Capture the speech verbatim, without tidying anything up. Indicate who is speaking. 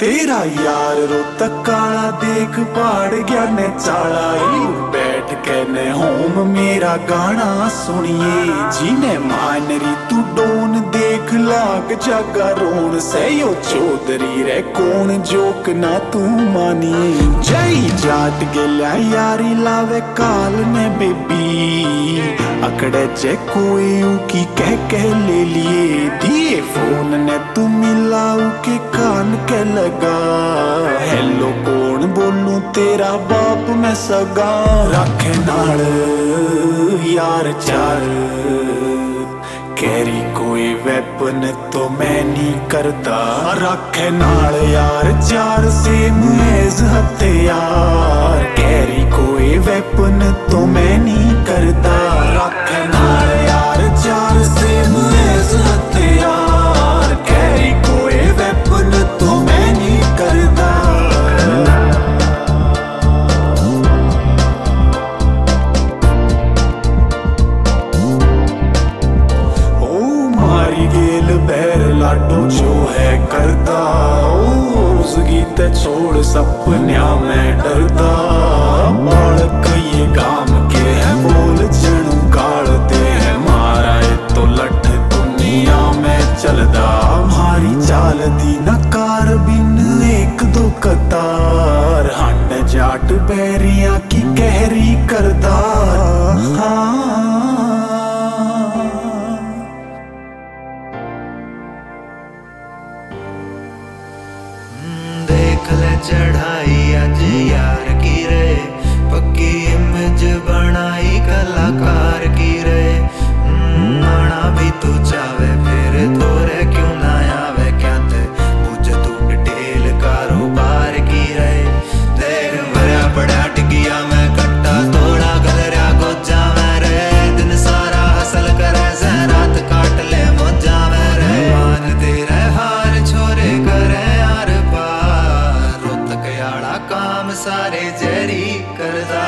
Speaker 1: तेरा यार रोतक काला देख पाड़ गया ने चाला बैठ के ने होम मेरा गाना सुनिए जीने मान री तू डोन देख लाग जागा रोन से यो चौधरी रे कौन जोक ना तू मानिए जय जाट गेल्या यारी लावे काल ने बेबी अकड़े जे कोई की कह कह ले लिए दिए फोन ने तू मिलाऊ के कान के लगा हेलो कौन बोलूं तेरा बाप मैं सगा रखे नाल यार चार कैरी कोई वेपन तो मैं नहीं करता रखे नाल यार चार सेम एज हथियार कैरी कोई वेपन तो मैं नहीं करता रखे नाल यार चार सेम एज हथियार कैरी कोई वेपन तो मैं नहीं करता लाडो जो है करता उस गीत छोड़ सपन्या में डरता बालक ये गाम के है बोल जणू गाड़ते हैं मारा है तो लठ दुनिया में चलदा हमारी चाल दी नकार बिन एक दो कतार हंड जाट बैरिया की कहरी करदा हाँ
Speaker 2: चढ़ाई अज यार की रे पक्की इमेज बनाई कलाकार की रे आना भी तू चावे फिर तोरे क्यों ना आवे क्या ते पूछ तू डिटेल कारोबार की रे देख भरा बड़ा टिकिया मैं कट्टा थोड़ा गलरा को जावे रे दिन सारा हसल करे से रात काट ले मौजा में रे मान तेरे हार छोरे करे यार काम सारे जरी करदा